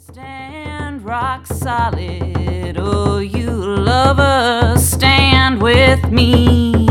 Stand rock solid, oh you lovers, stand with me.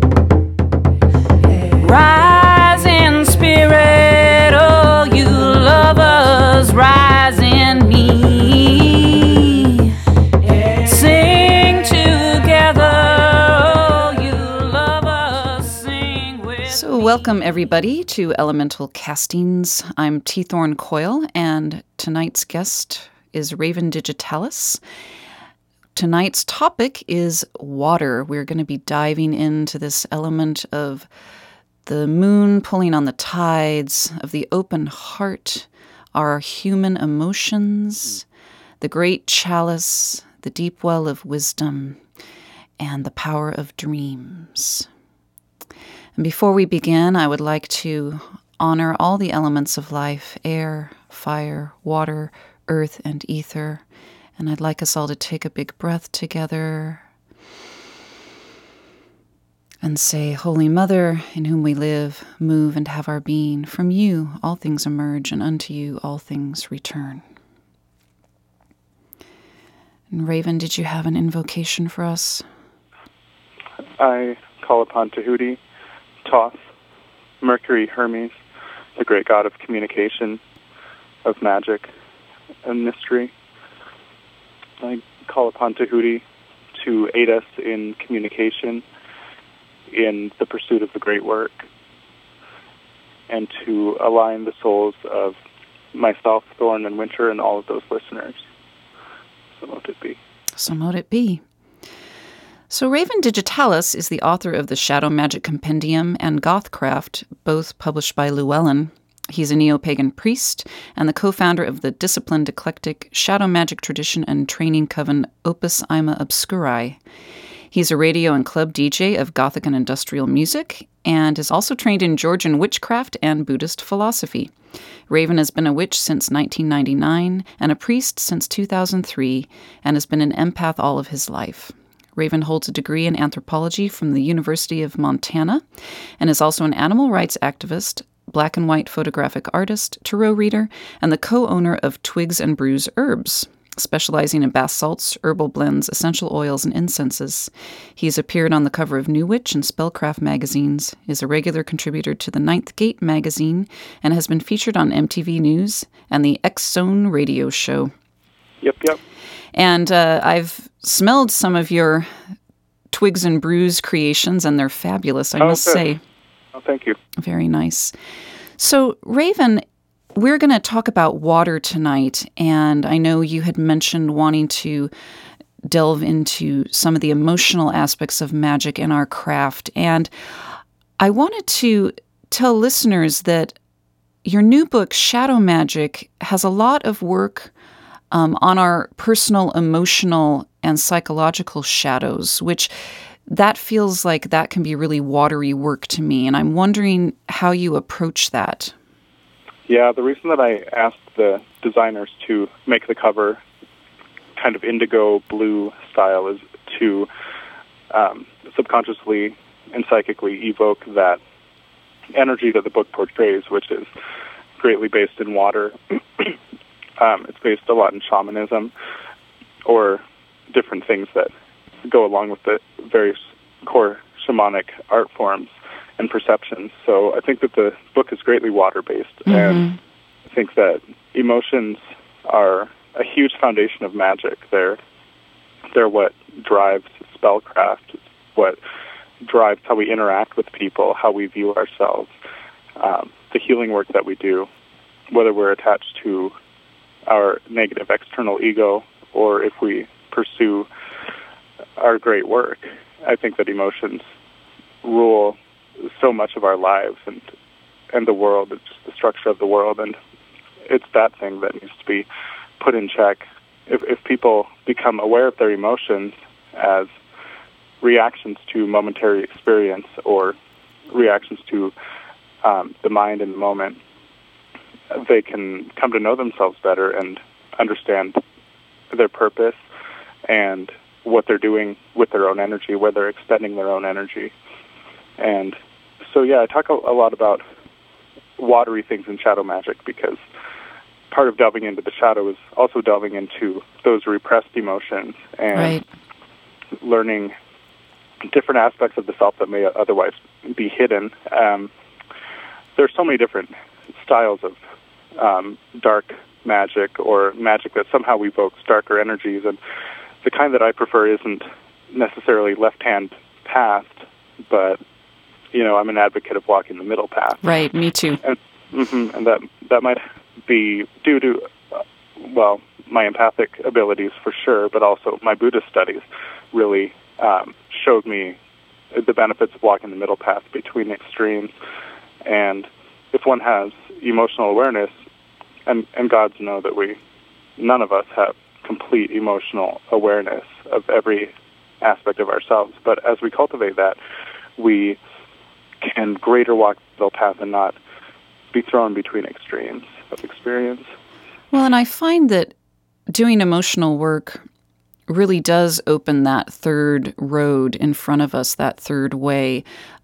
Rise in spirit, oh you lovers, rise in me. Sing together, oh you lovers, sing with me. So welcome everybody to Elemental Castings. I'm T. Thorne Coyle, and tonight's guest is Raven Digitalis. Tonight's topic is water. We're going to be diving into this element of the moon pulling on the tides, of the open heart, our human emotions, the great chalice, the deep well of wisdom, and the power of dreams. And before we begin, I would like to honor all the elements of life: air, fire, water, earth, and ether. And I'd like us all to take a big breath together and say, Holy Mother, in whom we live, move, and have our being. From you all things emerge, and unto you all things return. And Raven, did you have an invocation for us? I call upon Tahuti, Thoth, Mercury, Hermes, the great god of communication, of magic and mystery. I call upon Tahuti to aid us in communication, in the pursuit of the great work, and to align the souls of myself, Thorne, and Winter, and all of those listeners. So mote it be. So mote it be. So Raven Digitalis is the author of the Shadow Magic Compendium and Gothcraft, both published by Llewellyn. He's a neo-pagan priest and the co-founder of the disciplined eclectic shadow magic tradition and training coven Opus Ima Obscuri. He's a radio and club DJ of Gothic and industrial music and is also trained in Georgian witchcraft and Buddhist philosophy. Raven has been a witch since 1999 and a priest since 2003 and has been an empath all of his life. Raven holds a degree in anthropology from the University of Montana and is also an animal rights activist, black and white photographic artist, tarot reader, and the co-owner of Twigs and Brews Herbs, specializing in bath salts, herbal blends, essential oils, and incenses. He's appeared on the cover of New Witch and Spellcraft magazines, is a regular contributor to the Ninth Gate magazine, and has been featured on MTV News and the X-Zone radio show. Yep. And I've smelled some of your Twigs and Brews creations, and they're fabulous, I must say. Oh, thank you. Very nice. So, Raven, we're going to talk about water tonight, and I know you had mentioned wanting to delve into some of the emotional aspects of magic in our craft, and I wanted to tell listeners that your new book, Shadow Magic, has a lot of work on our personal, emotional, and psychological shadows, which that feels like that can be really watery work to me, and I'm wondering how you approach that. Yeah, the reason that I asked the designers to make the cover kind of indigo blue style is to subconsciously and psychically evoke that energy that the book portrays, which is greatly based in water. It's based a lot in shamanism or different things that go along with the various core shamanic art forms and perceptions. So I think that the book is greatly water-based, and I think that emotions are a huge foundation of magic. They're what drives spellcraft, what drives how we interact with people, how we view ourselves, the healing work that we do, whether we're attached to our negative external ego or if we pursue our great work. I think that emotions rule so much of our lives and the world. It's just the structure of the world, and it's that thing that needs to be put in check. If people become aware of their emotions as reactions to momentary experience or reactions to the mind in the moment, they can come to know themselves better and understand their purpose and what they're doing with their own energy, where they're expending their own energy. And so, yeah, I talk a lot about watery things in shadow magic because part of delving into the shadow is also delving into those repressed emotions and Right. learning different aspects of the self that may otherwise be hidden. There's so many different styles of dark magic or magic that somehow evokes darker energies, and the kind that I prefer isn't necessarily left-hand path, but I'm an advocate of walking the middle path. Right, me too. And, and that might be due to my empathic abilities for sure, but also my Buddhist studies really showed me the benefits of walking the middle path between extremes. And if one has emotional awareness, and gods know that none of us have complete emotional awareness of every aspect of ourselves, but as we cultivate that, we can greater walk the middle path and not be thrown between extremes of experience. Well, and I find that doing emotional work really does open that third road in front of us, that third way.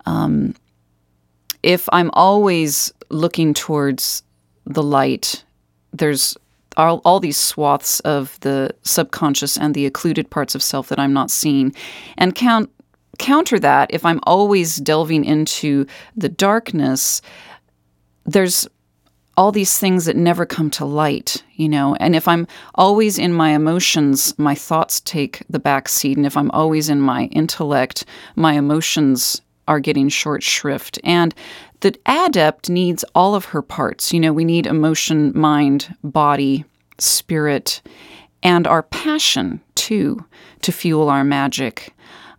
If I'm always looking towards the light, there's all these swaths of the subconscious and the occluded parts of self that I'm not seeing. And counter that, if I'm always delving into the darkness, there's all these things that never come to light, and if I'm always in my emotions, my thoughts take the back seat, and if I'm always in my intellect, my emotions are getting short shrift. And the adept needs all of her parts. We need emotion, mind, body, spirit, and our passion, too, to fuel our magic.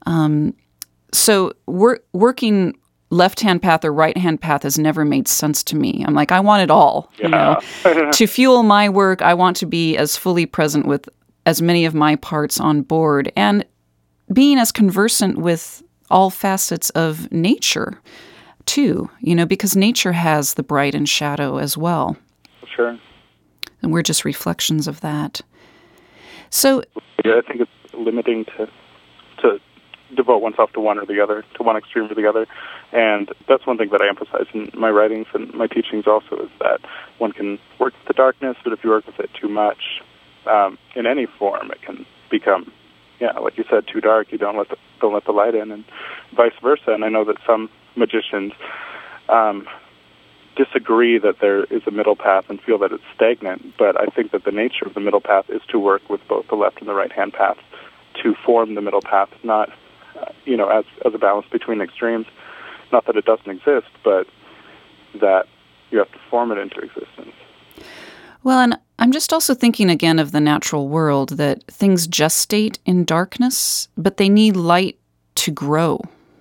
So working left-hand path or right-hand path has never made sense to me. I'm like, I want it all. To fuel my work, I want to be as fully present with as many of my parts on board and being as conversant with all facets of nature, too, because nature has the bright and shadow as well. Sure. And we're just reflections of that. So I think it's limiting to devote oneself to one or the other, to one extreme or the other. And that's one thing that I emphasize in my writings and my teachings also, is that one can work with the darkness, but if you work with it too much, in any form, it can become, like you said, too dark. You don't let the light in, and vice versa. And I know that some magicians disagree that there is a middle path and feel that it's stagnant, but I think that the nature of the middle path is to work with both the left and the right-hand path to form the middle path, not as a balance between extremes. Not that it doesn't exist, but that you have to form it into existence. Well, and I'm just also thinking again of the natural world, that things gestate in darkness, but they need light to grow.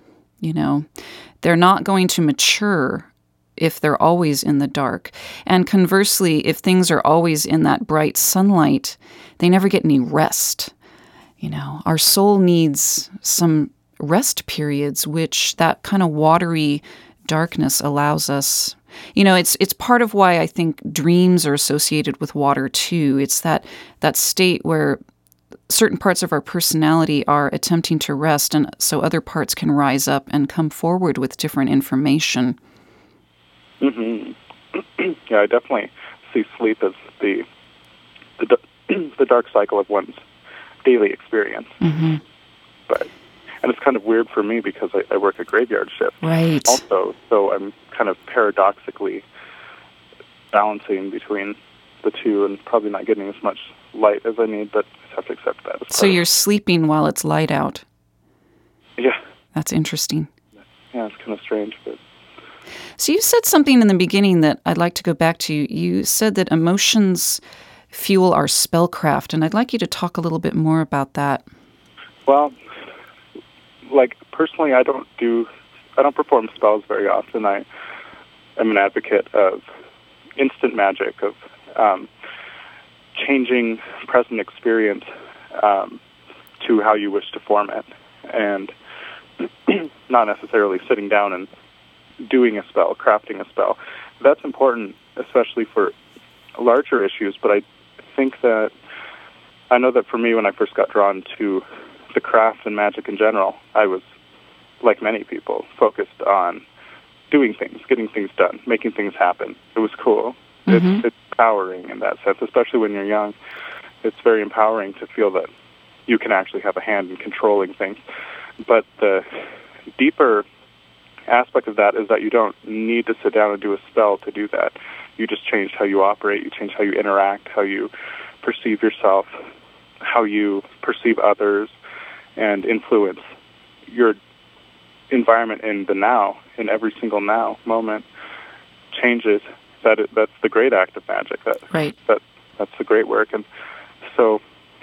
They're not going to mature if they're always in the dark. And conversely, if things are always in that bright sunlight, they never get any rest. Our soul needs some rest periods, which that kind of watery darkness allows us. It's part of why I think dreams are associated with water too. It's that state where certain parts of our personality are attempting to rest, and so other parts can rise up and come forward with different information. Mm-hmm. Yeah, I definitely see sleep as the dark cycle of one's daily experience. Mm-hmm. And it's kind of weird for me because I work a graveyard shift. Right. Also, so I'm kind of paradoxically balancing between the two and probably not getting as much light as I need, but I just have to accept that. So you're sleeping while it's light out. Yeah. That's interesting. Yeah, it's kind of strange, but... So you said something in the beginning that I'd like to go back to. You said that emotions fuel our spellcraft, and I'd like you to talk a little bit more about that. Well, personally, I don't perform spells very often. I am an advocate of instant magic, of changing present experience to how you wish to form it, and not necessarily sitting down and doing a spell, crafting a spell. That's important, especially for larger issues, but I know that for me, when I first got drawn to the craft and magic in general, I was, like many people, focused on doing things, getting things done, making things happen. It was cool. Mm-hmm. It's empowering in that sense, especially when you're young. It's very empowering to feel that you can actually have a hand in controlling things. But the deeper aspect of that is that you don't need to sit down and do a spell to do that. You just change how you operate, you change how you interact, how you perceive yourself, how you perceive others, and influence your environment in the now, in every single now moment changes. That's the great act of magic. Right. That's the great work. And so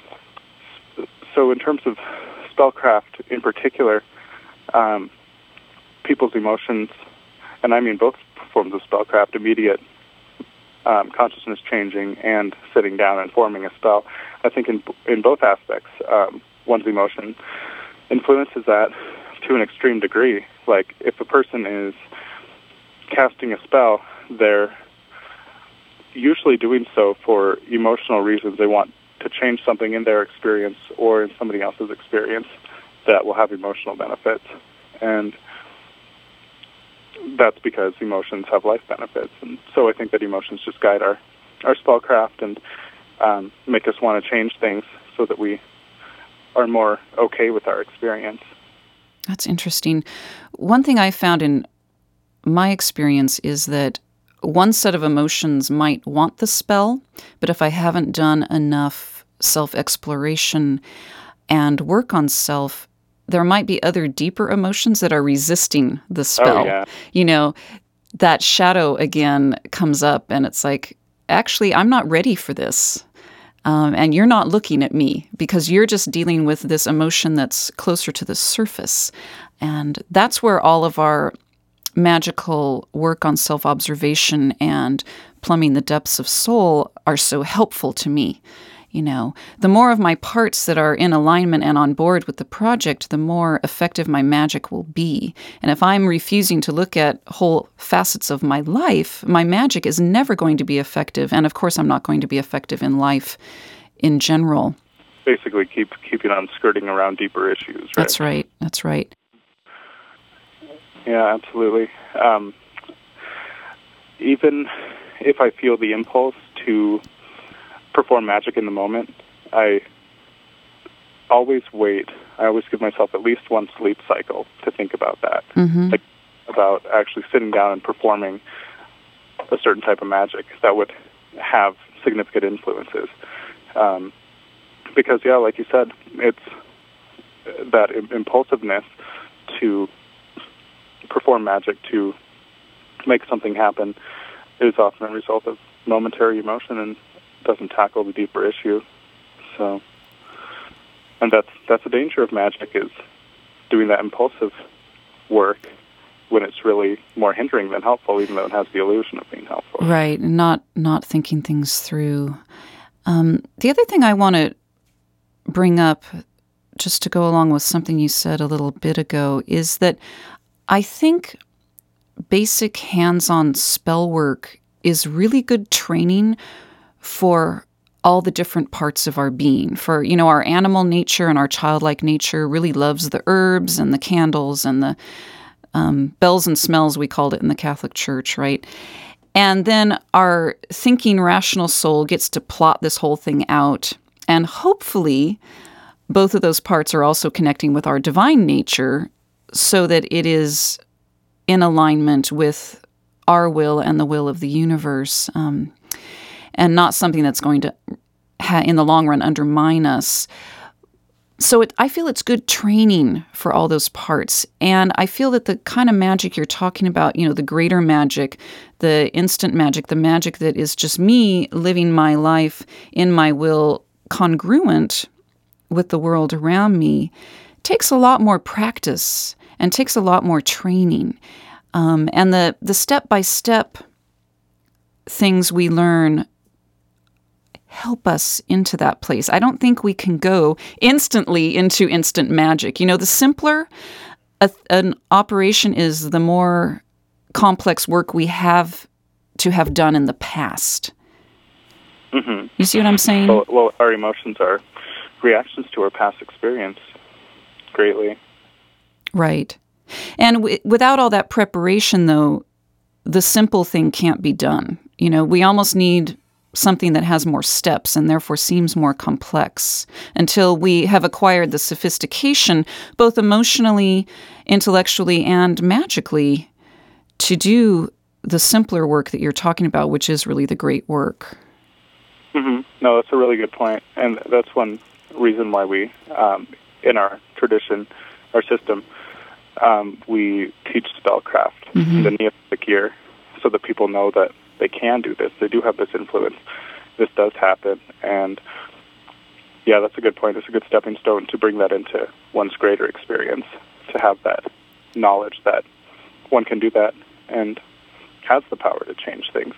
in terms of spellcraft in particular, people's emotions, and I mean both forms of spellcraft, immediate consciousness changing and sitting down and forming a spell, I think in both aspects, one's emotion influences that to an extreme degree. Like, if a person is casting a spell, they're usually doing so for emotional reasons. They want to change something in their experience or in somebody else's experience that will have emotional benefits. And that's because emotions have life benefits. And so I think that emotions just guide our spellcraft and make us want to change things so that we are more okay with our experience. That's interesting. One thing I found in my experience is that one set of emotions might want the spell, but if I haven't done enough self-exploration and work on self, there might be other deeper emotions that are resisting the spell. Oh, yeah. You know, that shadow again comes up and it's like, actually, I'm not ready for this. And you're not looking at me because you're just dealing with this emotion that's closer to the surface. And that's where all of our magical work on self-observation and plumbing the depths of soul are so helpful to me. You know, the more of my parts that are in alignment and on board with the project, the more effective my magic will be. And if I'm refusing to look at whole facets of my life, my magic is never going to be effective. And of course, I'm not going to be effective in life in general. Basically, keeping on skirting around deeper issues, right? That's right. That's right. Yeah, absolutely. Even if I feel the impulse to perform magic in the moment, I always wait. I always give myself at least one sleep cycle to think about that, like about actually sitting down and performing a certain type of magic that would have significant influences. Because, yeah, like you said, it's that impulsiveness to perform magic, to make something happen, is often a result of momentary emotion and doesn't tackle the deeper issue. So, and that's the danger of magic, is doing that impulsive work when it's really more hindering than helpful, even though it has the illusion of being helpful. Right, and not thinking things through. The other thing I want to bring up, just to go along with something you said a little bit ago, is that I think basic hands-on spell work is really good training for all the different parts of our being. For, you know, our animal nature and our childlike nature really loves the herbs and the candles and the bells and smells, we called it in the Catholic Church, right? And then our thinking, rational soul gets to plot this whole thing out. And hopefully, both of those parts are also connecting with our divine nature so that it is in alignment with our will and the will of the universe. And not something that's going to, in the long run, undermine us. So I feel it's good training for all those parts. And I feel that the kind of magic you're talking about, you know, the greater magic, the instant magic, the magic that is just me living my life in my will congruent with the world around me, takes a lot more practice and takes a lot more training. And the step-by-step things we learn help us into that place. I don't think we can go instantly into instant magic. You know, the simpler an operation is, the more complex work we have to have done in the past. Mm-hmm. You see what I'm saying? Well, our emotions are reactions to our past experience greatly. Right. And without all that preparation, though, the simple thing can't be done. You know, we almost need something that has more steps and therefore seems more complex until we have acquired the sophistication, both emotionally, intellectually, and magically, to do the simpler work that you're talking about, which is really the great work. Mm-hmm. No, that's a really good point. And that's one reason why we, in our tradition, our system, we teach spellcraft in the Neolithic year so that people know that they can do this. They do have this influence. This does happen. And, yeah, that's a good point. It's a good stepping stone to bring that into one's greater experience, to have that knowledge that one can do that and has the power to change things.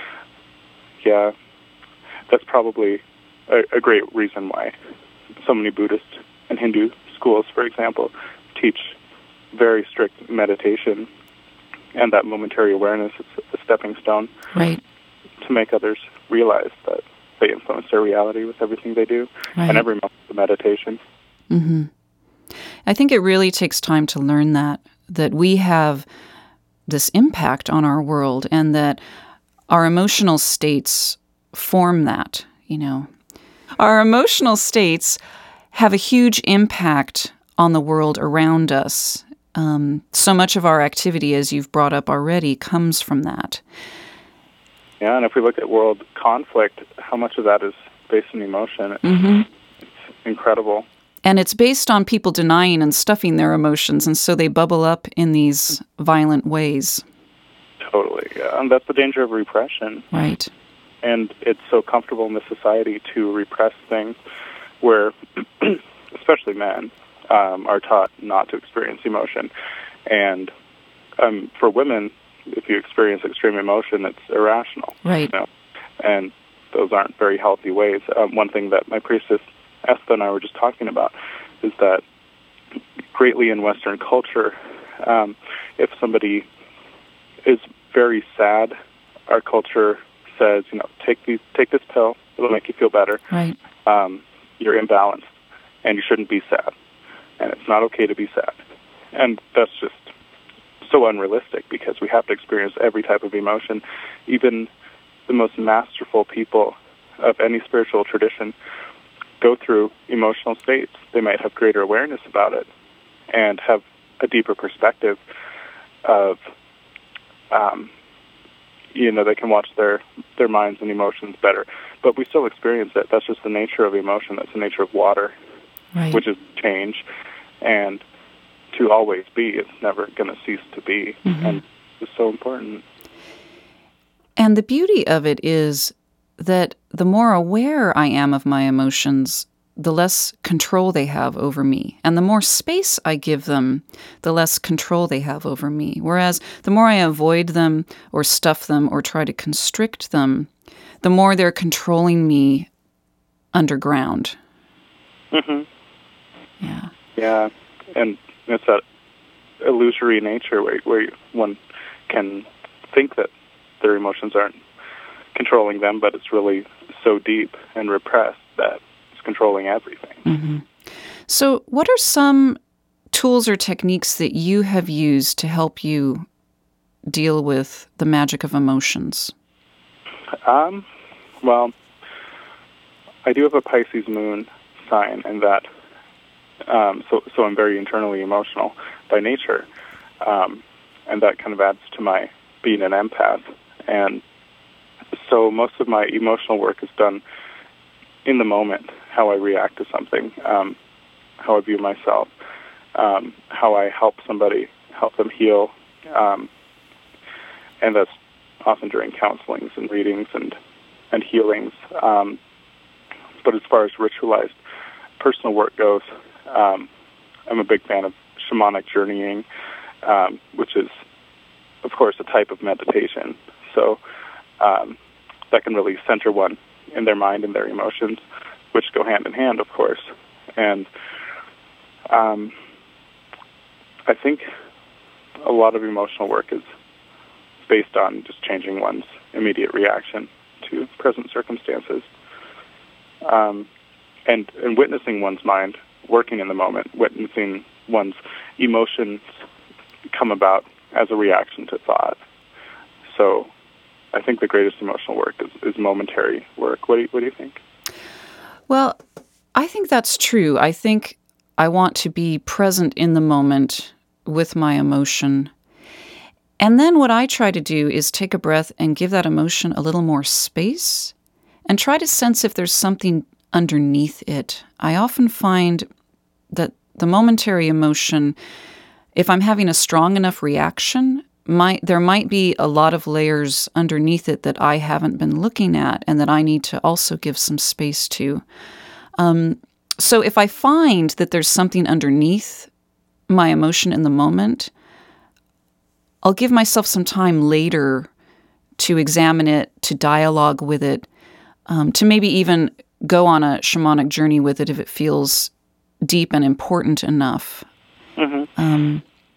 Yeah, that's probably a great reason why so many Buddhist and Hindu schools, for example, teach very strict meditation, and that momentary awareness is a stepping stone, right, to make others realize that they influence their reality with everything they do, right, and every moment of meditation. Mm-hmm. I think it really takes time to learn that we have this impact on our world and that our emotional states form that, Our emotional states have a huge impact on the world around us. So much of our activity, as you've brought up already, comes from that. Yeah, and if we look at world conflict, how much of that is based on emotion? It's incredible. And it's based on people denying and stuffing their emotions, and so they bubble up in these violent ways. Totally, yeah. And that's the danger of repression. Right. And it's so comfortable in this society to repress things where, especially men, are taught not to experience emotion. And for women, if you experience extreme emotion, it's irrational. Right. And those aren't very healthy ways. One thing that my priestess, Estha, and I were just talking about is that greatly in Western culture, if somebody is very sad, our culture says, take this pill, it'll make you feel better. Right. You're imbalanced, and you shouldn't be sad. And it's not okay to be sad. And that's just so unrealistic because we have to experience every type of emotion. Even the most masterful people of any spiritual tradition go through emotional states. They might have greater awareness about it and have a deeper perspective of, they can watch their minds and emotions better. But we still experience it. That's just the nature of emotion. That's the nature of water, right, which is change. And to always be, it's never going to cease to be. And it's so important. And the beauty of it is that the more aware I am of my emotions, the less control they have over me. And the more space I give them, the less control they have over me. Whereas the more I avoid them or stuff them or try to constrict them, the more they're controlling me underground. Yeah. Yeah, and it's that illusory nature where one can think that their emotions aren't controlling them, but it's really so deep and repressed that it's controlling everything. So what are some tools or techniques that you have used to help you deal with the magic of emotions? Well, I do have a Pisces moon sign, and that so I'm very internally emotional by nature, and that kind of adds to my being an empath. And so most of my emotional work is done in the moment, how I react to something, how I view myself, how I help somebody, help them heal, and that's often during counselings and readings and healings. But as far as ritualized personal work goes, I'm a big fan of shamanic journeying, which is, of course, a type of meditation. So that can really center one in their mind and their emotions, which go hand in hand, of course. And I think a lot of emotional work is based on just changing one's immediate reaction to present circumstances, and witnessing one's mind working in the moment, witnessing one's emotions come about as a reaction to thought. So I think the greatest emotional work is momentary work. What do you think? Well, I think that's true. I think I want to be present in the moment with my emotion. And then what I try to do is take a breath and give that emotion a little more space and try to sense if there's something underneath it. I often find that the momentary emotion, if I'm having a strong enough reaction, there might be a lot of layers underneath it that I haven't been looking at and that I need to also give some space to. So if I find that there's something underneath my emotion in the moment, I'll give myself some time later to examine it, to dialogue with it, to maybe even go on a shamanic journey with it if it feels deep and important enough. Mm-hmm.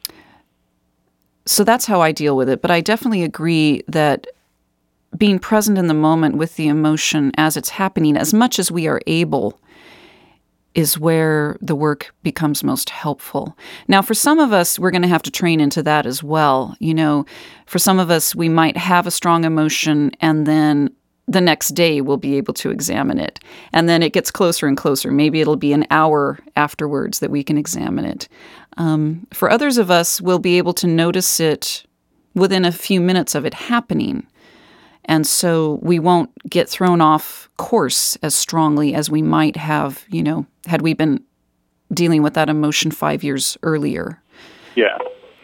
So that's how I deal with it. But I definitely agree that being present in the moment with the emotion as it's happening, as much as we are able, is where the work becomes most helpful. Now, for some of us, we're going to have to train into that as well. You know, for some of us, we might have a strong emotion and then the next day we'll be able to examine it. And then it gets closer and closer. Maybe it'll be an hour afterwards that we can examine it. For others of us, we'll be able to notice it within a few minutes of it happening. And so we won't get thrown off course as strongly as we might have, you know, had we been dealing with that emotion 5 years earlier. Yeah.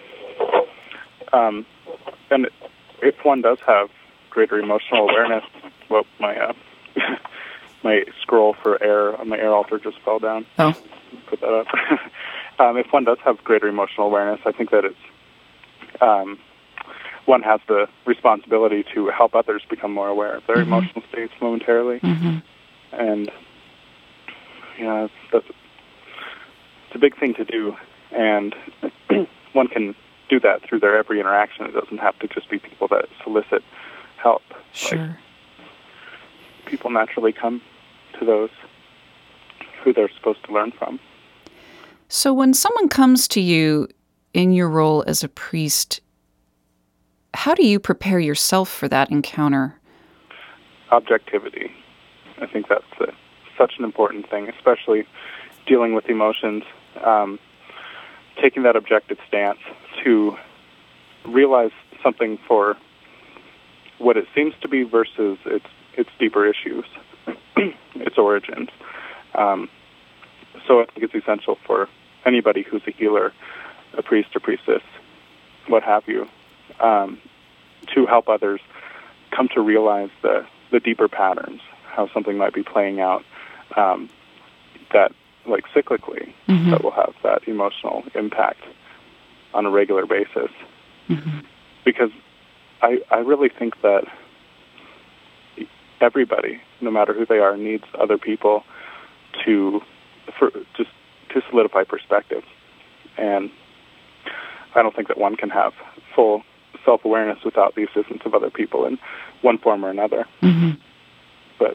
And if one does have greater emotional awareness, well, my my scroll for air on my air altar just fell down. Oh. Put that up. If one does have greater emotional awareness, I think that it's one has the responsibility to help others become more aware of their mm-hmm. emotional states momentarily. Mm-hmm. And, yeah, it's a big thing to do. And one can do that through their every interaction. It doesn't have to just be people that solicit help. Sure. Like, people naturally come to those who they're supposed to learn from. So when someone comes to you in your role as a priest, how do you prepare yourself for that encounter? Objectivity. I think that's such an important thing, especially dealing with emotions. Taking that objective stance to realize something for what it seems to be versus its deeper issues, its origins. So I think it's essential for anybody who's a healer, a priest or priestess, what have you, to help others come to realize the deeper patterns, how something might be playing out that, like cyclically, mm-hmm. that will have that emotional impact on a regular basis. Mm-hmm. Because I really think that everybody, no matter who they are, needs other people to solidify perspective. And I don't think that one can have full self-awareness without the assistance of other people in one form or another. Mm-hmm. But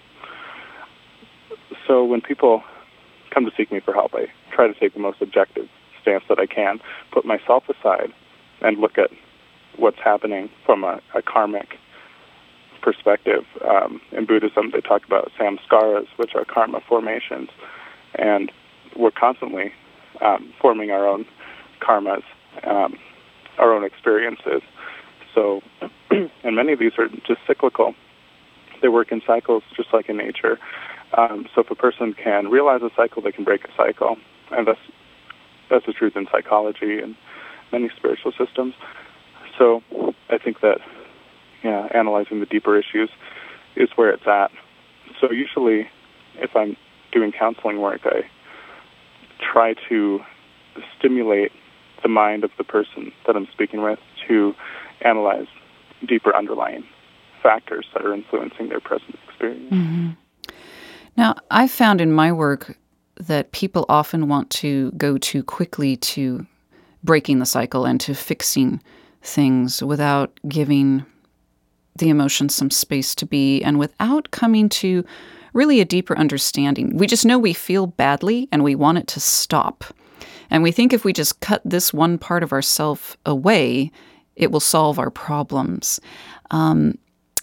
so when people come to seek me for help, I try to take the most objective stance that I can, put myself aside, and look at what's happening from a karmic perspective. In Buddhism, they talk about samskaras, which are karma formations, and we're constantly forming our own karmas, our own experiences. So, and many of these are just cyclical. They work in cycles, just like in nature. So if a person can realize a cycle, they can break a cycle. And that's the truth in psychology and many spiritual systems. So I think that, analyzing the deeper issues is where it's at. So usually, if I'm doing counseling work, I try to stimulate the mind of the person that I'm speaking with to analyze deeper underlying factors that are influencing their present experience. Mm-hmm. Now, I've found in my work that people often want to go too quickly to breaking the cycle and to fixing things without giving the emotions some space to be and without coming to really a deeper understanding. We just know we feel badly and we want it to stop. And we think if we just cut this one part of ourself away, it will solve our problems.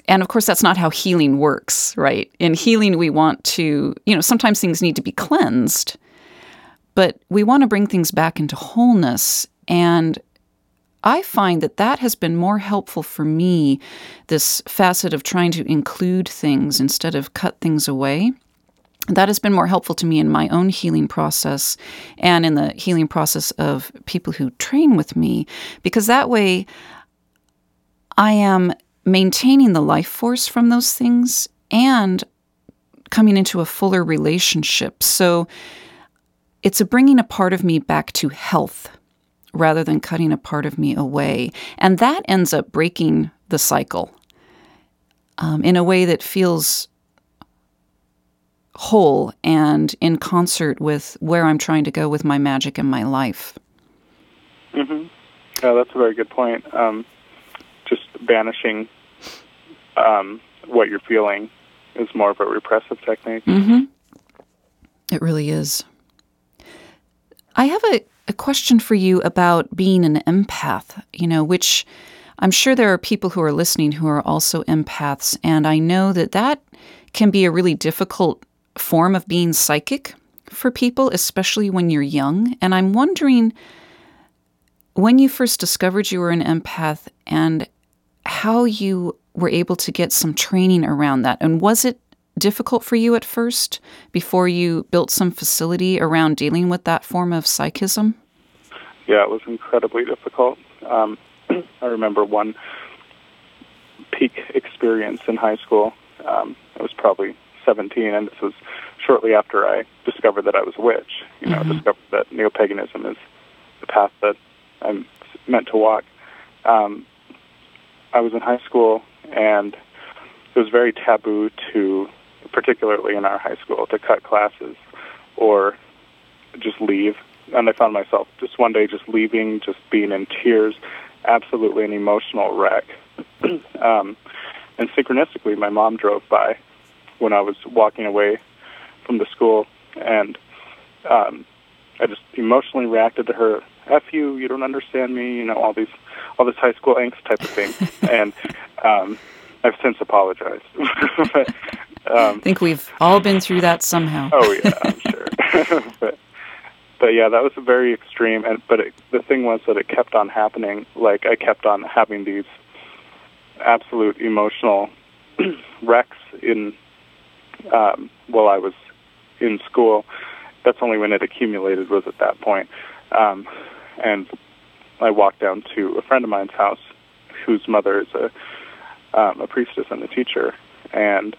And of course, that's not how healing works, right? In healing, we want to, sometimes things need to be cleansed, but we want to bring things back into wholeness. And I find that has been more helpful for me, this facet of trying to include things instead of cut things away. That has been more helpful to me in my own healing process and in the healing process of people who train with me, because that way I am maintaining the life force from those things and coming into a fuller relationship. So it's bringing a part of me back to health rather than cutting a part of me away. And that ends up breaking the cycle in a way that feels whole and in concert with where I'm trying to go with my magic and my life. Mm-hmm. Yeah, that's a very good point. Just banishing what you're feeling is more of a repressive technique. Mm-hmm. It really is. I have a question for you about being an empath, which I'm sure there are people who are listening who are also empaths, and I know that can be a really difficult form of being psychic for people, especially when you're young. And I'm wondering, when you first discovered you were an empath and how you were able to get some training around that. And was it difficult for you at first before you built some facility around dealing with that form of psychism? Yeah, it was incredibly difficult. I remember one peak experience in high school. I was probably 17, and this was shortly after I discovered that I was a witch. Discovered that neo-paganism is the path that I'm meant to walk. I was in high school, and it was very taboo to, particularly in our high school, to cut classes or just leave. And I found myself just one day just leaving, just being in tears, absolutely an emotional wreck. And synchronistically, my mom drove by when I was walking away from the school, and I just emotionally reacted to her, "F you, you don't understand me," all this high school angst type of thing. And I've since apologized. But, I think we've all been through that somehow. Oh yeah, I'm sure. But yeah, that was very extreme. But the thing was that it kept on happening. Like, I kept on having these absolute emotional wrecks while I was in school. That's only when it accumulated, was at that point. And I walked down to a friend of mine's house, whose mother is a priestess and a teacher, and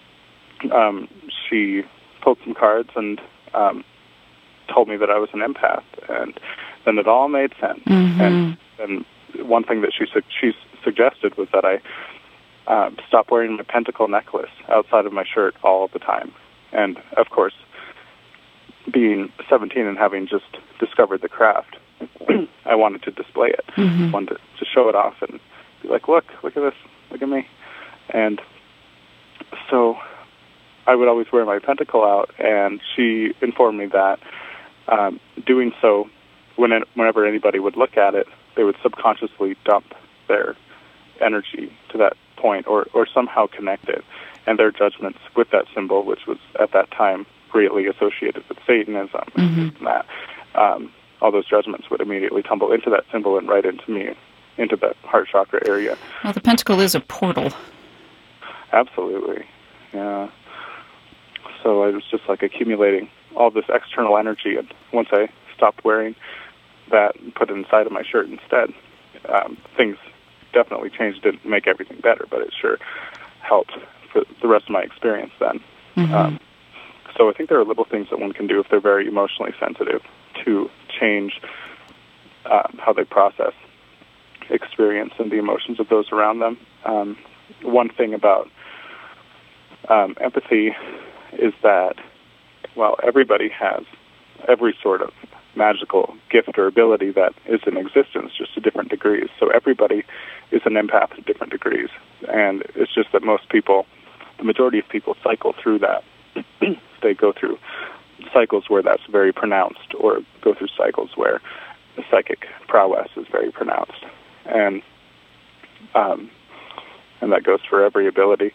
she pulled some cards and told me that I was an empath, and then it all made sense. Mm-hmm. And one thing that she suggested was that I stop wearing my pentacle necklace outside of my shirt all the time. And of course, being 17 and having just discovered the craft, I wanted to display it. Mm-hmm. Wanted to show it off and be like, look at this, look at me. And so I would always wear my pentacle out, and she informed me that doing so, whenever anybody would look at it, they would subconsciously dump their energy to that point or somehow connect it, and their judgments with that symbol, which was at that time greatly associated with Satanism, and that all those judgments would immediately tumble into that symbol and right into me, into the heart chakra area. Well, the pentacle is a portal. Absolutely, yeah. So I was just like accumulating all this external energy, and once I stopped wearing that and put it inside of my shirt instead, things definitely changed. Didn't make everything better, but it sure helped for the rest of my experience then. Mm-hmm. So I think there are little things that one can do if they're very emotionally sensitive to change how they process experience and the emotions of those around them. One thing about empathy is that, well, everybody has every sort of magical gift or ability that is in existence, just to different degrees. So everybody is an empath to different degrees. And it's just that most people, the majority of people, cycle through that. They go through cycles where that's very pronounced, or go through cycles where the psychic prowess is very pronounced. And and that goes for every ability.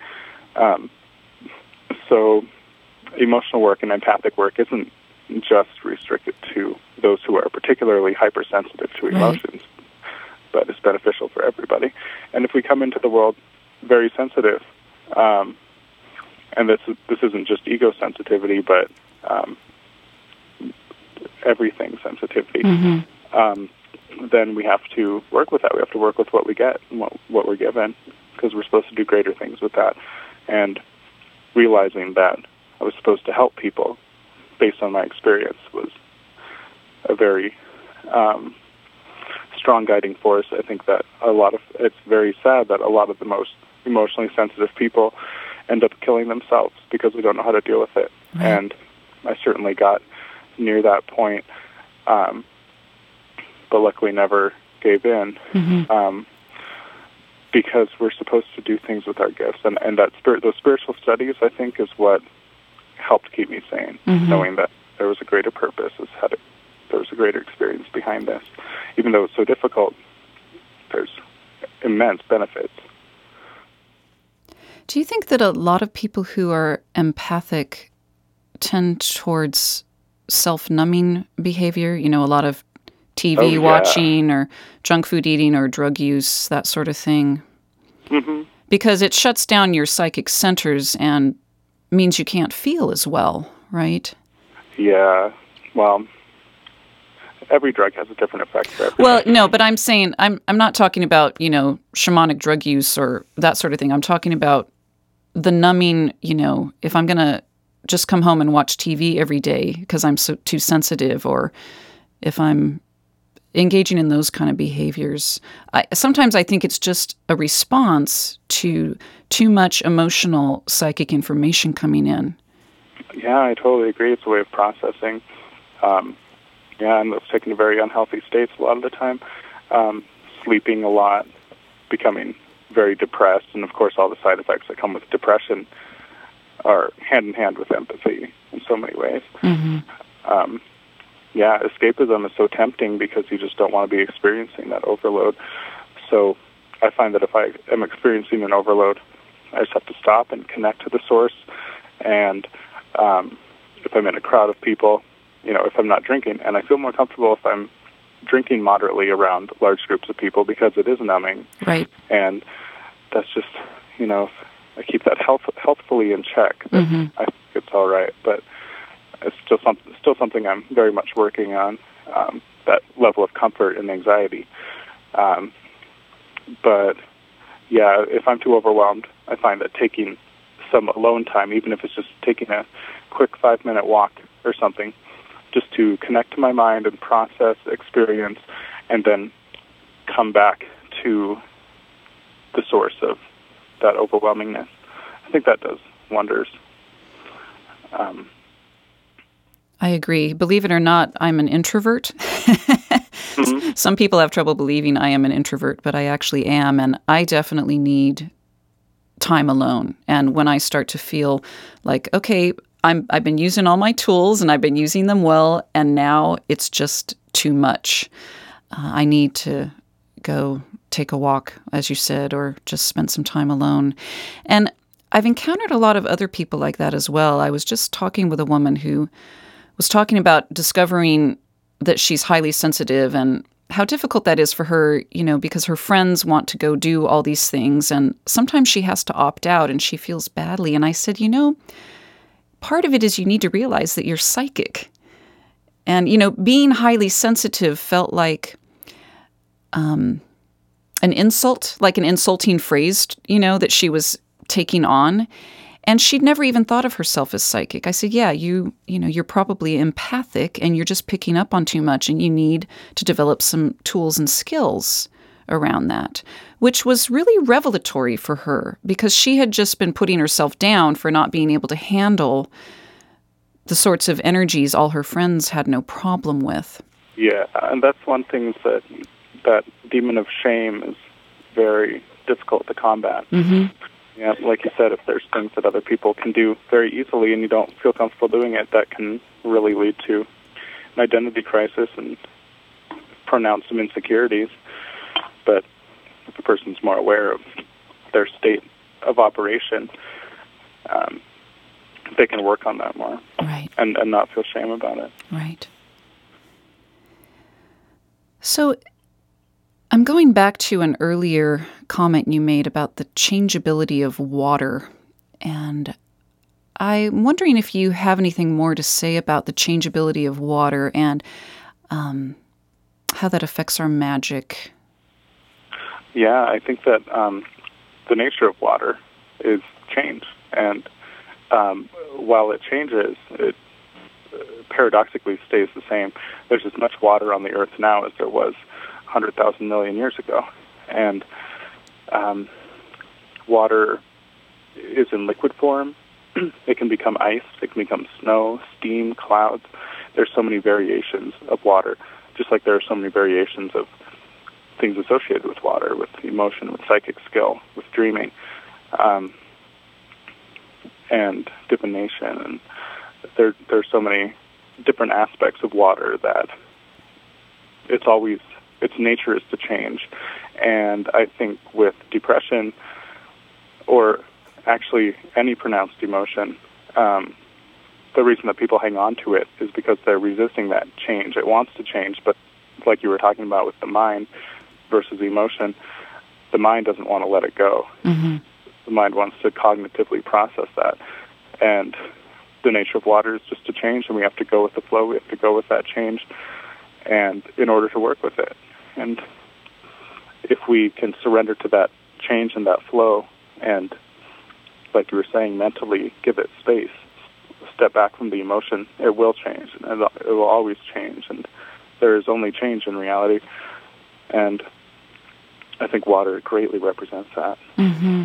So emotional work and empathic work isn't just restricted to those who are particularly hypersensitive to emotions, but it's beneficial for everybody. And if we come into the world very sensitive, and this isn't just ego sensitivity, but everything sensitivity, then we have to work with that. We have to work with what we get and what we're given, because we're supposed to do greater things with that. And realizing that I was supposed to help people based on my experience was a very strong guiding force. I think that it's very sad that a lot of the most emotionally sensitive people end up killing themselves because we don't know how to deal with it. Right. And I certainly got near that point, but luckily never gave in, because we're supposed to do things with our gifts. And those spiritual studies, I think, is what helped keep me sane, knowing that there was a greater purpose, there was a greater experience behind this. Even though it's so difficult, there's immense benefits. Do you think that a lot of people who are empathic tend towards self-numbing behavior? You know, a lot of TV watching or junk food eating or drug use, that sort of thing. Because it shuts down your psychic centers and means you can't feel as well, right? Yeah. Well, every drug has a different effect for everybody. Well, no, but I'm saying I'm not talking about, shamanic drug use or that sort of thing. I'm talking about the numbing, if I'm going to just come home and watch TV every day because I'm too sensitive, or if I'm engaging in those kind of behaviors. Sometimes I think it's just a response to too much emotional psychic information coming in. Yeah, I totally agree. It's a way of processing. And it's taken to very unhealthy states a lot of the time. Sleeping a lot, becoming very depressed, and of course all the side effects that come with depression are hand in hand with empathy in so many ways. Escapism is so tempting because you just don't want to be experiencing that overload. So I find that if I am experiencing an overload, I just have to stop and connect to the source. And if I'm in a crowd of people, if I'm not drinking, and I feel more comfortable if I'm drinking moderately around large groups of people because it is numbing. Right. And that's just, if I keep that healthfully in check, I think it's all right. But it's still something I'm very much working on, that level of comfort and anxiety. But if I'm too overwhelmed, I find that taking some alone time, even if it's just taking a quick 5-minute walk or something, just to connect to my mind and process, experience, and then come back to the source of that overwhelmingness. I think that does wonders. I agree. Believe it or not, I'm an introvert. Some people have trouble believing I am an introvert, but I actually am, and I definitely need time alone. And when I start to feel like, okay, I've been using all my tools and I've been using them well, and now it's just too much. I need to go take a walk, as you said, or just spend some time alone. And I've encountered a lot of other people like that as well. I was just talking with a woman who was talking about discovering that she's highly sensitive and how difficult that is for her, because her friends want to go do all these things, and sometimes she has to opt out and she feels badly. And I said, part of it is you need to realize that you're psychic. And, being highly sensitive felt like an insult, like an insulting phrase, that she was taking on. And she'd never even thought of herself as psychic. I said, yeah, you're probably empathic and you're just picking up on too much, and you need to develop some tools and skills around that, which was really revelatory for her because she had just been putting herself down for not being able to handle the sorts of energies all her friends had no problem with. Yeah, and that's one thing that demon of shame is very difficult to combat. Yeah, like you said, if there's things that other people can do very easily and you don't feel comfortable doing it, that can really lead to an identity crisis and pronounce some insecurities. But if the person's more aware of their state of operation, they can work on that more, right, and not feel shame about it. Right. So I'm going back to an earlier comment you made about the changeability of water, and I'm wondering if you have anything more to say about the changeability of water and how that affects our magic. Yeah, I think that the nature of water is change, and while it changes, it paradoxically stays the same. There's as much water on the earth now as there was 100,000 million years ago, and water is in liquid form. It can become ice, it can become snow, steam, clouds. There's so many variations of water, just like there are so many variations of things associated with water, with emotion, with psychic skill, with dreaming, and divination. And there's so many different aspects of water that its nature is to change. And I think with depression, or actually any pronounced emotion, the reason that people hang on to it is because they're resisting that change. It wants to change, but like you were talking about with the mind versus emotion, the mind doesn't want to let it go. Mm-hmm. The mind wants to cognitively process that. And the nature of water is just to change, and we have to go with the flow. We have to go with that change, and in order to work with it. And if we can surrender to that change and that flow, and like you were saying, mentally give it space, step back from the emotion, it will change, and it will always change, and there is only change in reality. And I think water greatly represents that. Mm-hmm.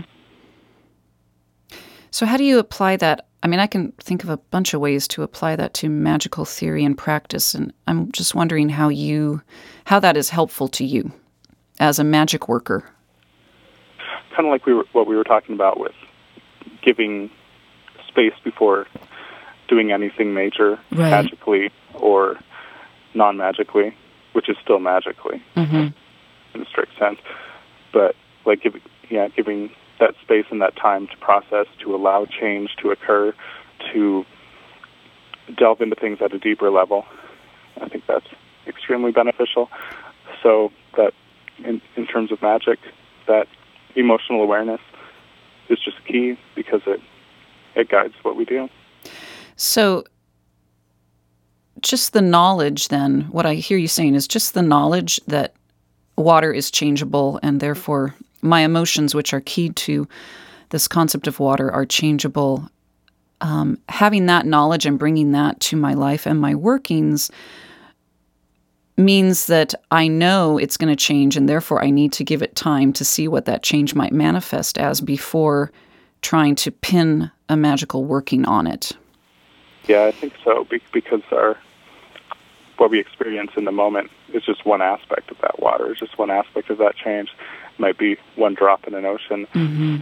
So how do you apply that? I mean, I can think of a bunch of ways to apply that to magical theory and practice, and I'm just wondering how that is helpful to you as a magic worker. Kind of like what we were talking about with giving space before doing anything major, right, magically or non-magically, which is still magically, mm-hmm, in a strict sense. But like giving that space and that time to process, to allow change to occur, to delve into things at a deeper level. I think that's extremely beneficial. So that in terms of magic, that emotional awareness is just key, because it guides what we do. So just the knowledge then, what I hear you saying is just the knowledge that water is changeable, and therefore my emotions, which are key to this concept of water, are changeable. Having that knowledge and bringing that to my life and my workings means that I know it's going to change, and therefore I need to give it time to see what that change might manifest as before trying to pin a magical working on it. Yeah, I think so, because what we experience in the moment is just one aspect of that water. It's just one aspect of that change. It might be one drop in an ocean. Mm-hmm.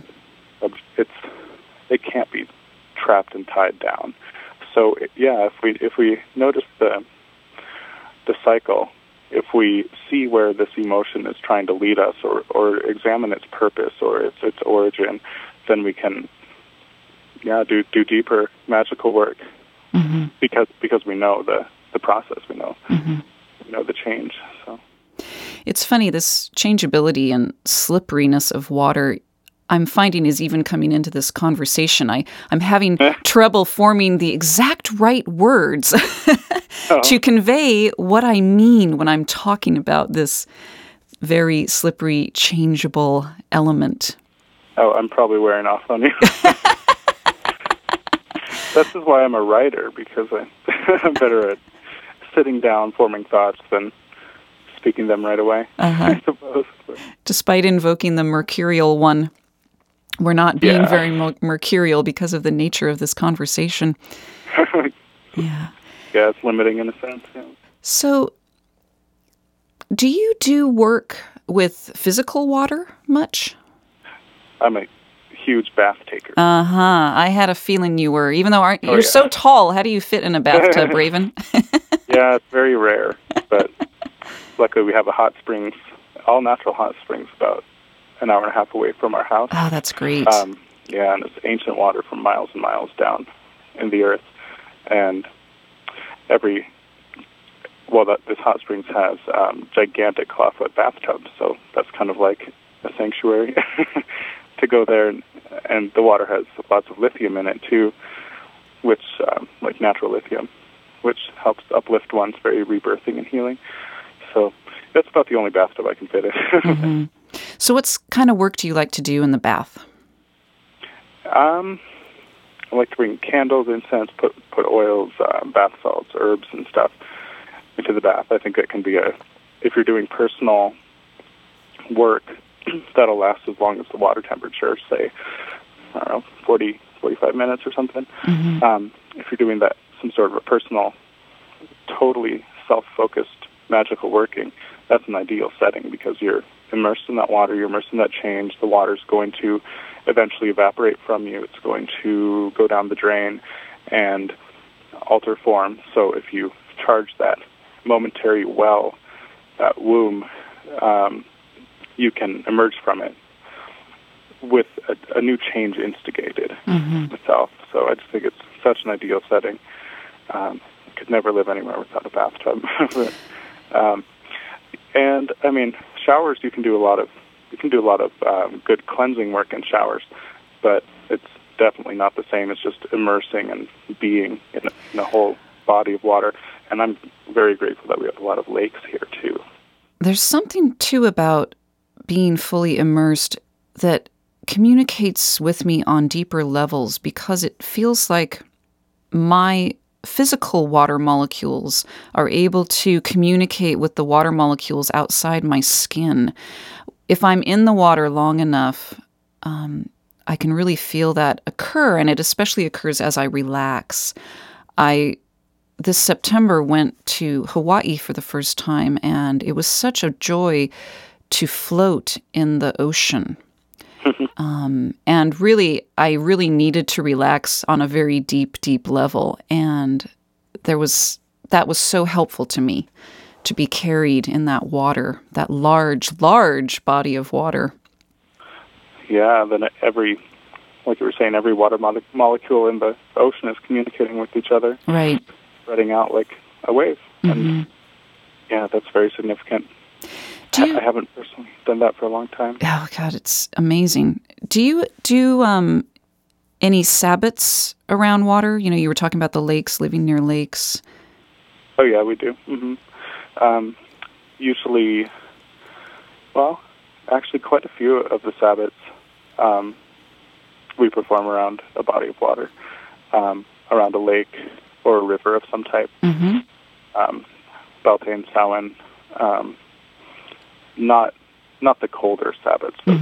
It can't be trapped and tied down. So if we notice the cycle, if we see where this emotion is trying to lead us, or examine its purpose or its origin, then we can do deeper magical work, mm-hmm, because we know the process, we know, mm-hmm, we know the change. So it's funny, this changeability and slipperiness of water, I'm finding is even coming into this conversation. I'm having trouble forming the exact right words to convey what I mean when I'm talking about this very slippery, changeable element. Oh, I'm probably wearing off on you. This is why I'm a writer, because I'm better at sitting down, forming thoughts, than speaking them right away, I suppose. Despite invoking the mercurial one, we're not being very mercurial because of the nature of this conversation. Yeah, it's limiting in a sense. Yeah. So, do you do work with physical water much? I'm a huge bath taker. I had a feeling you were, even though you're so tall. How do you fit in a bathtub, Raven? Yeah, it's very rare, but luckily we have a hot springs, all natural hot springs, about an hour and a half away from our house. Oh, that's great. Yeah, and it's ancient water from miles and miles down in the earth. And this hot springs has gigantic clawfoot bathtubs, so that's kind of like a sanctuary to go there. And the water has lots of lithium in it too, which like natural lithium, which helps uplift one's very rebirthing and healing. So that's about the only bathtub I can fit in. Mm-hmm. So what kind of work do you like to do in the bath? I like to bring candles, incense, put oils, bath salts, herbs, and stuff into the bath. I think that can be if you're doing personal work, that'll last as long as the water temperature, say, 40, 45 minutes or something. Mm-hmm. If you're doing that, some sort of a personal, totally self-focused magical working, that's an ideal setting because you're immersed in that water, you're immersed in that change. The water's going to eventually evaporate from you. It's going to go down the drain and alter form. So if you charge that momentary well, that womb, you can emerge from it with a new change instigated itself. So I just think it's such an ideal setting. I could never live anywhere without a bathtub. And I mean, showers, you can do a lot of good cleansing work in showers, but it's definitely not the same as just immersing and being in a whole body of water. And I'm very grateful that we have a lot of lakes here too. There's something too about being fully immersed that communicates with me on deeper levels because it feels like my physical water molecules are able to communicate with the water molecules outside my skin. If I'm in the water long enough, I can really feel that occur, and it especially occurs as I relax. This September went to Hawaii for the first time, and it was such a joy to float in the ocean. And really, I really needed to relax on a very deep, deep level. And that was so helpful to me to be carried in that water, that large, large body of water. Yeah, then like you were saying, every water molecule in the ocean is communicating with each other. Right. Spreading out like a wave. Mm-hmm. And yeah, that's very significant. I haven't personally done that for a long time. Oh, God, it's amazing. Do you do any Sabbats around water? You know, you were talking about the lakes, living near lakes. Oh, yeah, we do. Mm-hmm. Usually, well, actually quite a few of the Sabbats we perform around a body of water, around a lake or a river of some type. Mm-hmm. Beltane, Samhain, not the colder Sabbats, but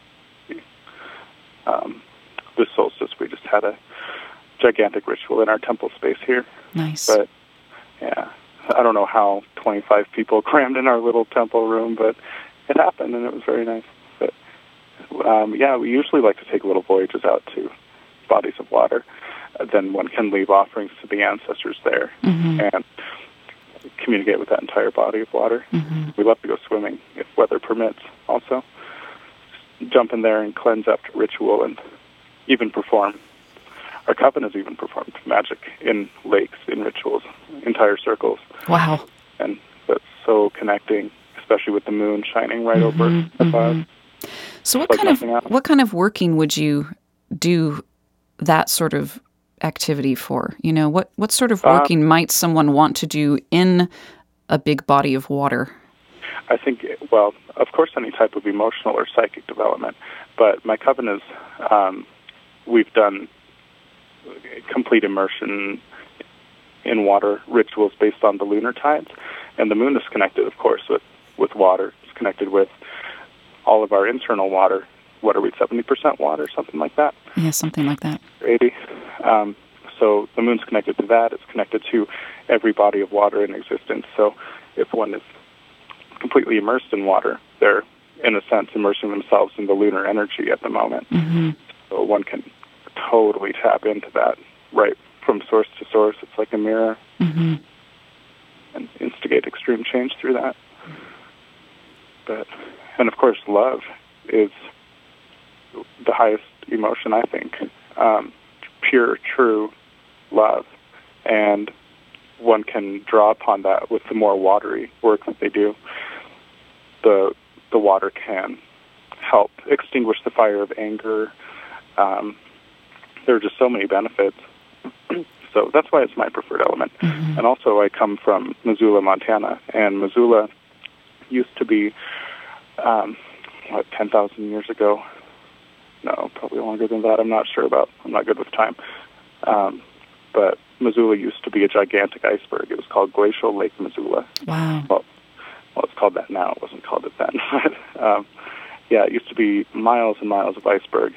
this solstice we just had a gigantic ritual in our temple space here. Nice. But yeah, I don't know how 25 people crammed in our little temple room, but it happened and it was very nice. But yeah, we usually like to take little voyages out to bodies of water. Then one can leave offerings to the ancestors there and communicate with that entire body of water. We love to go swimming if weather permits also. Just jump in there and cleanse after ritual and even perform. Our coven has even performed magic in lakes, in rituals, entire circles. Wow. And that's so connecting, especially with the moon shining right over above. So what kind of working would you do that sort of activity for? You know, what sort of working might someone want to do in a big body of water? I think, well, of course, any type of emotional or psychic development. But my coven is, we've done complete immersion in water rituals based on the lunar tides. And the moon is connected, of course, with water. It's connected with all of our internal water. What are we, 70% water, something like that? Yeah, something like that. 80. So the moon's connected to that. It's connected to every body of water in existence. So if one is completely immersed in water, they're, in a sense, immersing themselves in the lunar energy at the moment. So one can totally tap into that right from source to source. It's like a mirror. And instigate extreme change through that. And of course, love is the highest emotion, I think. Pure, true love. And one can draw upon that with the more watery work that they do. The water can help extinguish the fire of anger. There are just so many benefits. So that's why it's my preferred element. Mm-hmm. And also I come from Missoula, Montana, and Missoula used to be, 10,000 years ago? No, probably longer than that. I'm not sure about. I'm not good with time. But Missoula used to be a gigantic iceberg. It was called Glacial Lake Missoula. Wow. Well, it's called that now. It wasn't called it then. Yeah, it used to be miles and miles of iceberg.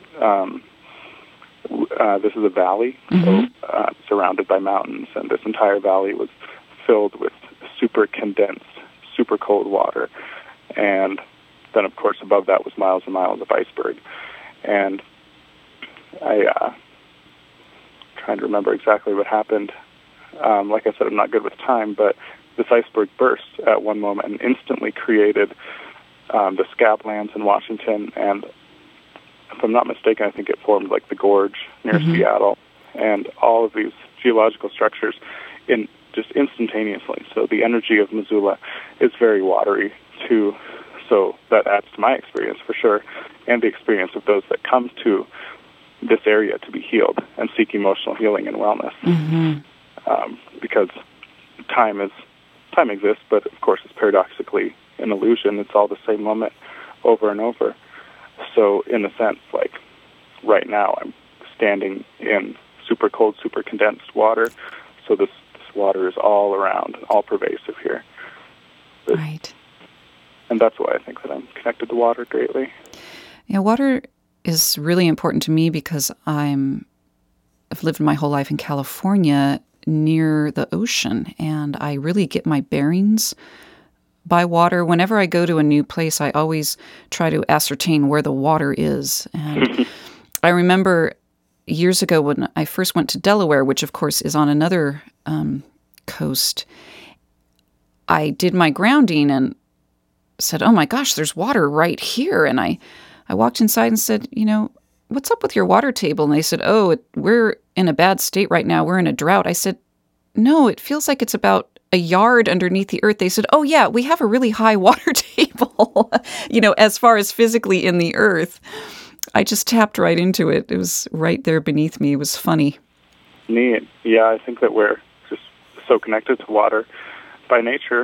This is a valley, mm-hmm. so surrounded by mountains, and this entire valley was filled with super condensed, super cold water. And then, of course, above that was miles and miles of iceberg. And I trying to remember exactly what happened. Like I said, I'm not good with time, but this iceberg burst at one moment and instantly created the Scablands in Washington, and if I'm not mistaken, I think it formed like the gorge near mm-hmm. Seattle, and all of these geological structures in just instantaneously. So the energy of Missoula is very watery too. So that adds to my experience for sure, and the experience of those that come to this area to be healed and seek emotional healing and wellness. Mm-hmm. Because time exists, but of course it's paradoxically an illusion. It's all the same moment over and over. So in a sense, like right now, I'm standing in super cold, super condensed water. So this water is all around, all pervasive here. Right. And that's why I think that I'm connected to water greatly. Yeah, water is really important to me because I've lived my whole life in California near the ocean, and I really get my bearings by water. Whenever I go to a new place, I always try to ascertain where the water is. And I remember years ago when I first went to Delaware, which of course is on another coast, I did my grounding and said, oh my gosh, there's water right here. And I walked inside and said, what's up with your water table? And they said, we're in a bad state right now. We're in a drought. I said, no, it feels like it's about a yard underneath the earth. They said, oh yeah, we have a really high water table, as far as physically in the earth. I just tapped right into it. It was right there beneath me. It was funny. Neat. Yeah, I think that we're just so connected to water by nature.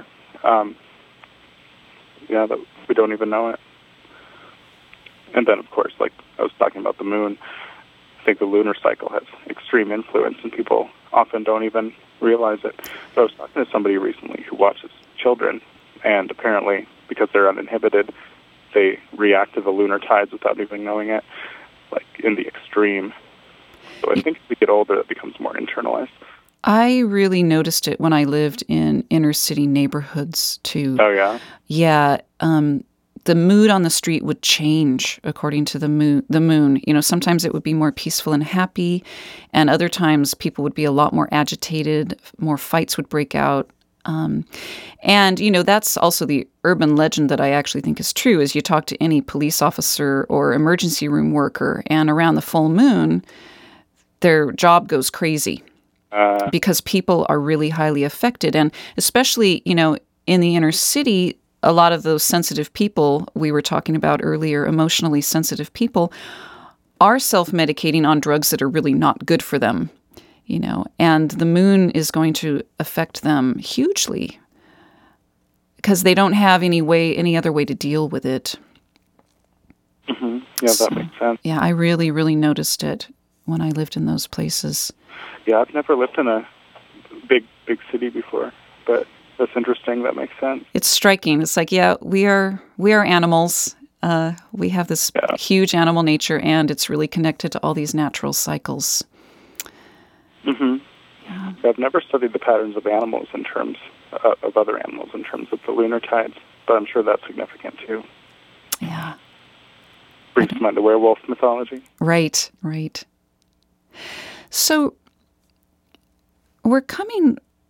That we don't even know it. And then, of course, like I was talking about the moon, I think the lunar cycle has extreme influence, and people often don't even realize it. So I was talking to somebody recently who watches children, and apparently, because they're uninhibited, they react to the lunar tides without even knowing it, like in the extreme. So I think as we get older, it becomes more internalized. I really noticed it when I lived in inner city neighborhoods, too. Oh, yeah? Yeah. The mood on the street would change according to the moon. Sometimes it would be more peaceful and happy, and other times people would be a lot more agitated, more fights would break out. And, that's also the urban legend that I actually think is true, is you talk to any police officer or emergency room worker, and around the full moon, their job goes crazy because people are really highly affected. And especially, in the inner city, a lot of those sensitive people we were talking about earlier, emotionally sensitive people, are self-medicating on drugs that are really not good for them, and the moon is going to affect them hugely because they don't have any other way to deal with it. Mm-hmm. Yeah, that makes sense. Yeah, I really, really noticed it when I lived in those places. Yeah, I've never lived in a big city before, but that's interesting. That makes sense. It's striking. It's like, yeah, we are animals. We have this huge animal nature, and it's really connected to all these natural cycles. Mm-hmm. Yeah. I've never studied the patterns of animals in terms of other animals in terms of the lunar tides, but I'm sure that's significant too. Yeah. Brings to mind the werewolf mythology. Right. So we're coming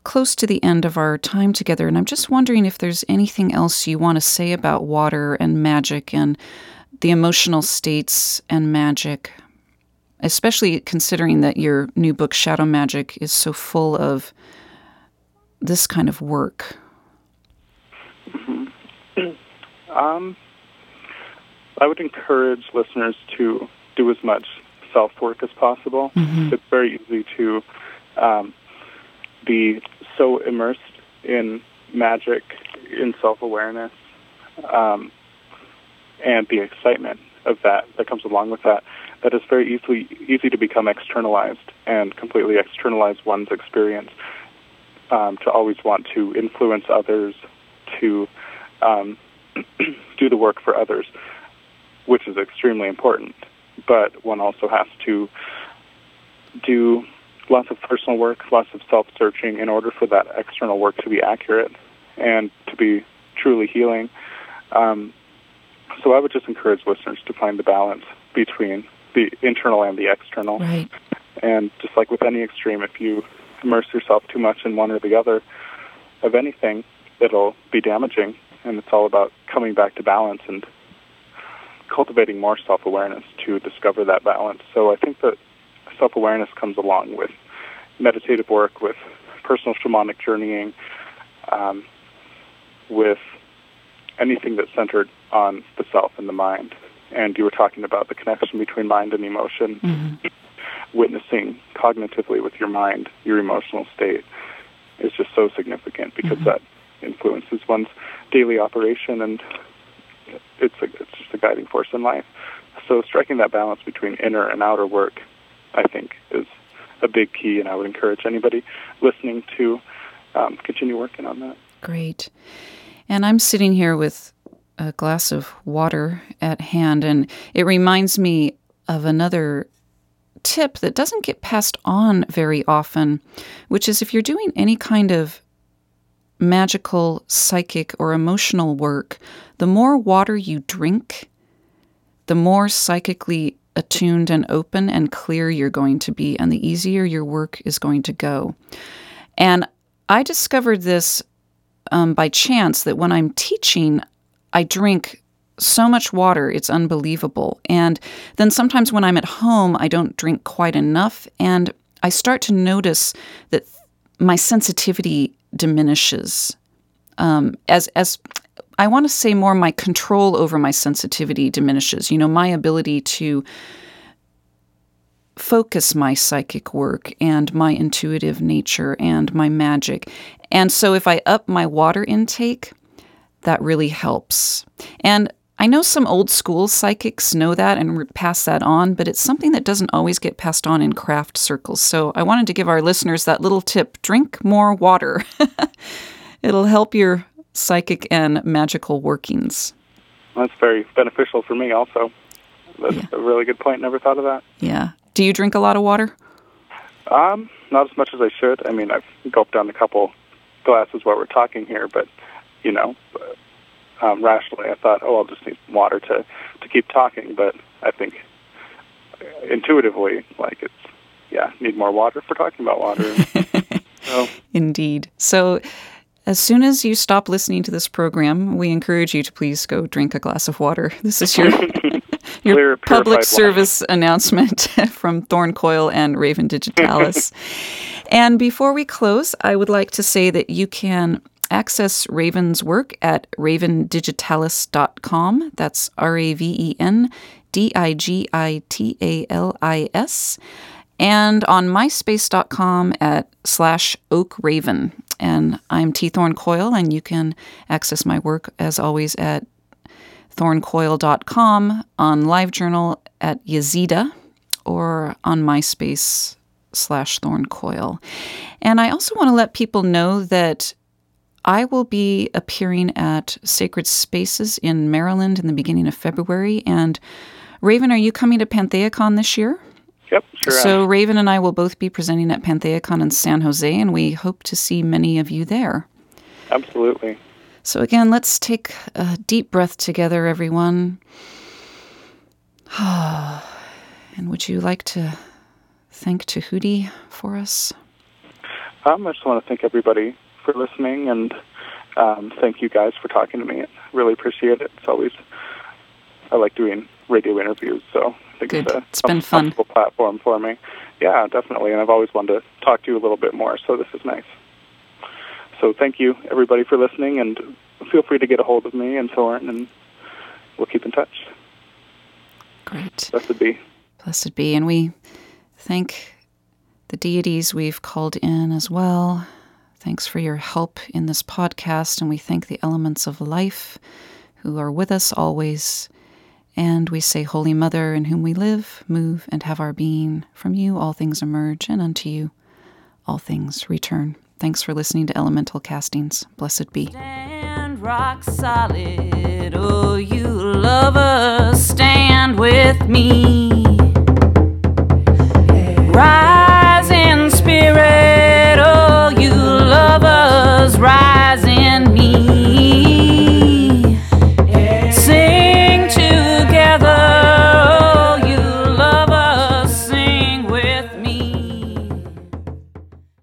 close to the end of our time together, and I'm just wondering if there's anything else you want to say about water and magic and the emotional states and magic, especially considering that your new book, Shadow Magic, is so full of this kind of work. I would encourage listeners to do as much self-work as possible. It's very easy to be so immersed in magic, in self-awareness, and the excitement of that comes along with that it's very easy to become externalized and completely externalize one's experience, to always want to influence others, to do the work for others, which is extremely important. But one also has to do lots of personal work, lots of self-searching in order for that external work to be accurate and to be truly healing. So I would just encourage listeners to find the balance between the internal and the external. Right. And just like with any extreme, if you immerse yourself too much in one or the other of anything, it'll be damaging. And it's all about coming back to balance and cultivating more self-awareness to discover that balance. So I think that self-awareness comes along with meditative work, with personal shamanic journeying, with anything that's centered on the self and the mind. And you were talking about the connection between mind and emotion. Witnessing cognitively with your mind, your emotional state, is just so significant because that influences one's daily operation, and it's just a guiding force in life. So striking that balance between inner and outer work, I think, is a big key, and I would encourage anybody listening to continue working on that. Great. And I'm sitting here with a glass of water at hand, and it reminds me of another tip that doesn't get passed on very often, which is if you're doing any kind of magical, psychic, or emotional work, the more water you drink, the more psychically attuned and open and clear you're going to be, and the easier your work is going to go. And I discovered this by chance, that when I'm teaching, I drink so much water, it's unbelievable. And then sometimes when I'm at home, I don't drink quite enough, and I start to notice that my sensitivity diminishes. As I want to say more, my control over my sensitivity diminishes. You know, my ability to focus my psychic work and my intuitive nature and my magic. And so if I up my water intake, that really helps. And I know some old school psychics know that and pass that on, but it's something that doesn't always get passed on in craft circles. So I wanted to give our listeners that little tip: drink more water. It'll help your psychic and magical workings. That's very beneficial for me also. That's a really good point. Never thought of that. Yeah. Do you drink a lot of water? Not as much as I should. I mean, I've gulped down a couple glasses while we're talking here, but, you know, rationally I thought, I'll just need water to keep talking. But I think intuitively, like, need more water for talking about water. So. Indeed. So as soon as you stop listening to this program, we encourage you to please go drink a glass of water. This is your public service announcement from Thorn Coil and Raven Digitalis. And before we close, I would like to say that you can access Raven's work at ravendigitalis.com. That's RAVENDIGITALIS. And on myspace.com at /OakRaven. And I'm T. Thorn Coil, and you can access my work, as always, at thorncoil.com, on LiveJournal at Yazida, or on MySpace /ThornCoil. And I also want to let people know that I will be appearing at Sacred Spaces in Maryland in the beginning of February. And Raven, are you coming to PantheaCon this year? Yep, sure. So Raven and I will both be presenting at PantheaCon in San Jose, and we hope to see many of you there. Absolutely. So again, let's take a deep breath together, everyone. And would you like to thank Tahuti for us? I just want to thank everybody for listening, and thank you guys for talking to me. I really appreciate it. I like doing radio interviews, so I think it's been fun. Comfortable platform for me. Yeah, definitely, and I've always wanted to talk to you a little bit more, so this is nice. So thank you, everybody, for listening, and feel free to get a hold of me and Soren, and we'll keep in touch. Great. Blessed be. Blessed be. And we thank the deities we've called in as well. Thanks for your help in this podcast, and we thank the elements of life who are with us always. And we say, Holy Mother, in whom we live, move, and have our being, from you all things emerge, and unto you all things return. Thanks for listening to Elemental Castings. Blessed be. Stand rock solid, oh you lovers, stand with me. Right.